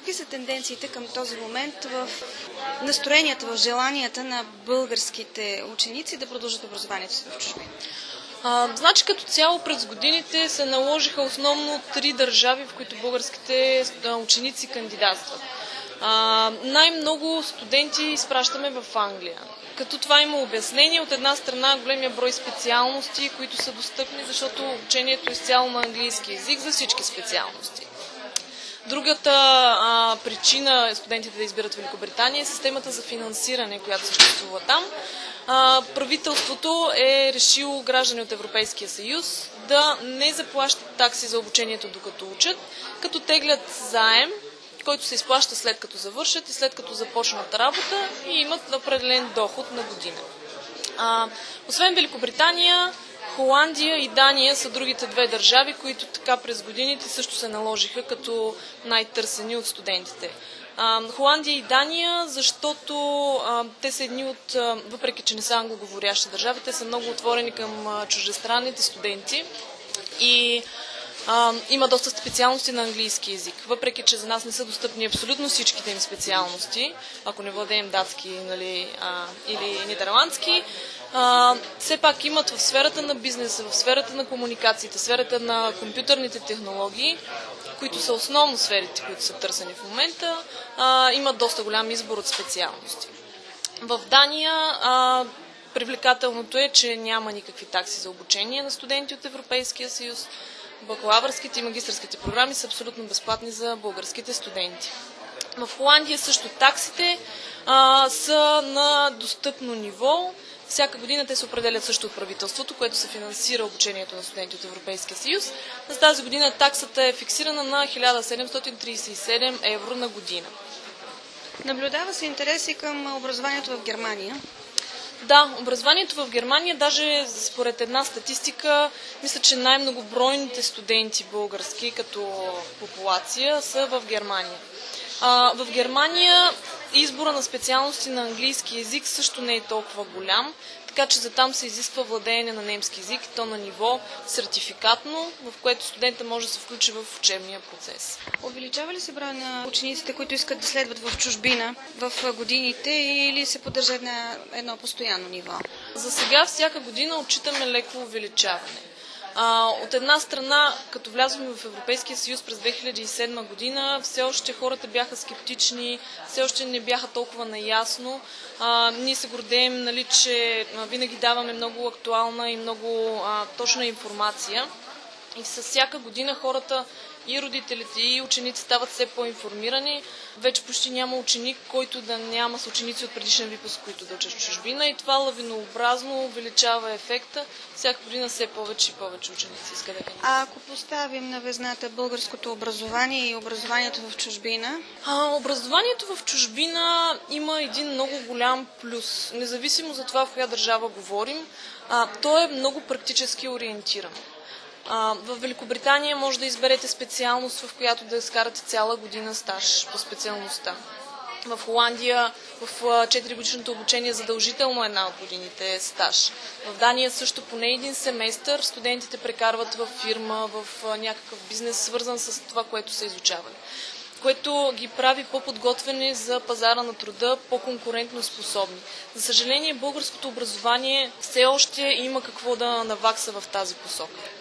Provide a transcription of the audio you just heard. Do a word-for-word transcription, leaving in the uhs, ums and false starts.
Какви са тенденциите към този момент в настроенията, в желанията на българските ученици да продължат образованието си в чужбина? А, значи като цяло през годините се наложиха основно три държави, в които българските ученици кандидатстват. Най-много студенти изпращаме в Англия. Като това има обяснение, от една страна големия брой специалности, които са достъпни, защото обучението е изцяло на английски език за всички специалности. Другата а, причина студентите да избират Великобритания е системата за финансиране, която съществува там. А, правителството е решило граждани от Европейския съюз да не заплащат такси за обучението докато учат, като теглят заем, който се изплаща след като завършат и след като започнат работа и имат определен доход на година. А, освен Великобритания, Холандия и Дания са другите две държави, които така през годините също се наложиха като най-търсени от студентите. А, Холандия и Дания, защото а, те са едни от, а, въпреки че не са англоговорящи държави, те са много отворени към а, чуждестранните студенти и а, има доста специалности на английски език. Въпреки че за нас не са достъпни абсолютно всичките им специалности, ако не владеем датски, нали, а, или нидерландски, Uh, все пак имат в сферата на бизнеса, в сферата на комуникациите, в сферата на компютърните технологии, които са основно сферите, които са търсени в момента, uh, имат доста голям избор от специалности. В Дания uh, привлекателното е, че няма никакви такси за обучение на студенти от Европейския съюз. Бакалавърските и магистърските програми са абсолютно безплатни за българските студенти. В Холандия също таксите uh, са на достъпно ниво. Всяка година те се определят също от правителството, което се финансира обучението на студенти от Европейския съюз. За тази година таксата е фиксирана на хиляда седемстотин тридесет и седем евро на година. Наблюдава се интерес и към образованието в Германия. Да, образованието в Германия, даже според една статистика, мисля, че най-многобройните студенти български като популация са в Германия. А, в Германия избора на специалности на английски език също не е толкова голям, така че за там се изисква владеене на немски език, то на ниво сертификатно, в което студента може да се включи в учебния процес. Увеличава ли се броя на учениците, които искат да следват в чужбина в годините, или се поддържа на едно постоянно ниво? За сега всяка година отчитаме леко увеличаване. А, от една страна, като влязохме в Европейския съюз през две хиляди и седма година, все още хората бяха скептични, все още не бяха толкова наясно. А, ние се гордеем, нали, че винаги даваме много актуална и много а, точна информация. И с всяка година хората, и родителите, и ученици стават все по-информирани. Вече почти няма ученик, който да няма с ученици от предишен випуск, които да учат в чужбина, и това лавинообразно увеличава ефекта. Всяка година все повече и повече ученици искат да кандидатстват. А ако поставим на везната българското образование и образованието в чужбина? А, образованието в чужбина има един много голям плюс. Независимо за това в коя държава говорим, а, то е много практически ориентиран. В Великобритания може да изберете специалност, в която да изкарате цяла година стаж по специалността. В Холандия в четиригодишното обучение задължително една от годините е стаж. В Дания също поне един семестър студентите прекарват в фирма, в някакъв бизнес, свързан с това, което са изучавали, което ги прави по-подготвени за пазара на труда, по-конкурентно способни. За съжаление, българското образование все още има какво да навакса в тази посока.